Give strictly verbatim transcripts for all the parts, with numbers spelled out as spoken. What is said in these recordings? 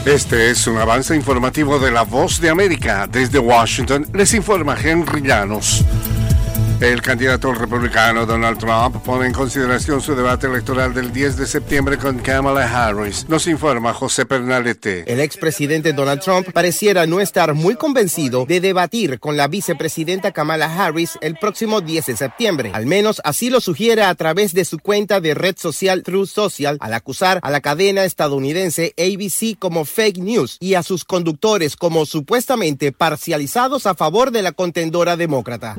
Este es un avance informativo de La Voz de América. Desde Washington les informa Henry Llanos. El candidato republicano Donald Trump pone en consideración su debate electoral del diez de septiembre con Kamala Harris. Nos informa José Pernalete. El expresidente Donald Trump pareciera no estar muy convencido de debatir con la vicepresidenta Kamala Harris el próximo diez de septiembre. Al menos así lo sugiere a través de su cuenta de red social Truth Social, al acusar a la cadena estadounidense A B C como fake news y a sus conductores como supuestamente parcializados a favor de la contendora demócrata.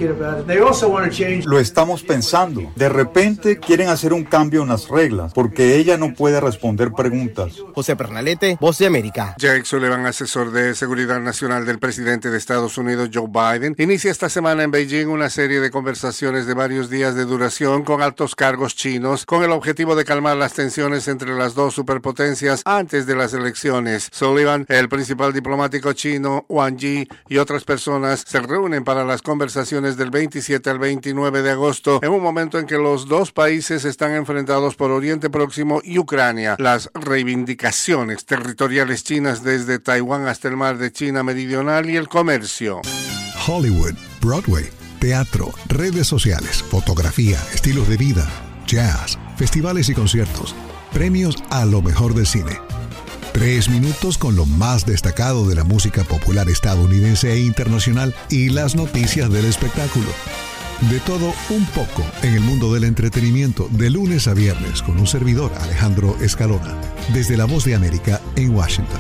Lo estamos pensando. De repente quieren hacer un cambio en las reglas porque ella no puede responder preguntas. José Pernalete, Voz de América. Jake Sullivan, asesor de seguridad nacional del presidente de Estados Unidos, Joe Biden, inicia esta semana en Beijing una serie de conversaciones de varios días de duración con altos cargos chinos con el objetivo de calmar las tensiones entre las dos superpotencias antes de las elecciones. Sullivan, el principal diplomático chino, Wang Yi y otras personas se reúnen para las conversaciones del veintisiete al veintinueve de agosto, en un momento en que los dos países están enfrentados por Oriente Próximo y Ucrania. Las reivindicaciones territoriales chinas desde Taiwán hasta el mar de China Meridional y el comercio. Hollywood, Broadway, teatro, redes sociales, fotografía, estilos de vida, jazz, festivales y conciertos, premios a lo mejor del cine. Tres minutos con lo más destacado de la música popular estadounidense e internacional y las noticias del espectáculo. De todo un poco en el mundo del entretenimiento de lunes a viernes con un servidor, Alejandro Escalona, desde La Voz de América en Washington.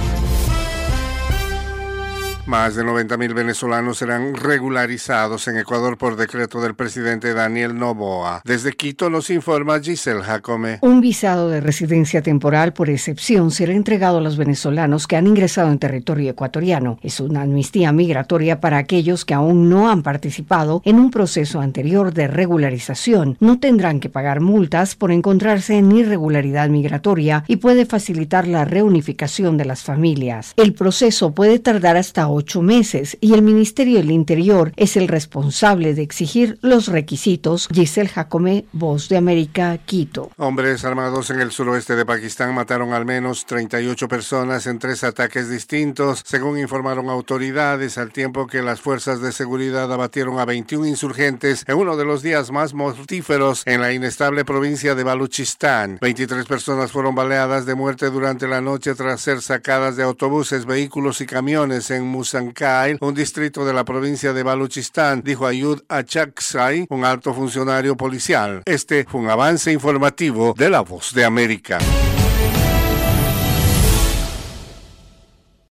Más de noventa mil venezolanos serán regularizados en Ecuador por decreto del presidente Daniel Noboa. Desde Quito nos informa Giselle Jacome. Un visado de residencia temporal por excepción será entregado a los venezolanos que han ingresado en territorio ecuatoriano. Es una amnistía migratoria para aquellos que aún no han participado en un proceso anterior de regularización. No tendrán que pagar multas por encontrarse en irregularidad migratoria y puede facilitar la reunificación de las familias. El proceso puede tardar hasta ocho meses y el Ministerio del Interior es el responsable de exigir los requisitos. Giselle Jacome, Voz de América, Quito. Hombres armados en el suroeste de Pakistán mataron al menos treinta y ocho personas en tres ataques distintos, según informaron autoridades, al tiempo que las fuerzas de seguridad abatieron a veintiún insurgentes en uno de los días más mortíferos en la inestable provincia de Baluchistán. veintitrés personas fueron baleadas de muerte durante la noche tras ser sacadas de autobuses, vehículos y camiones en Musankhail, un distrito de la provincia de Baluchistán, dijo Ayud Achaksai, un alto funcionario policial. Este fue un avance informativo de La Voz de América.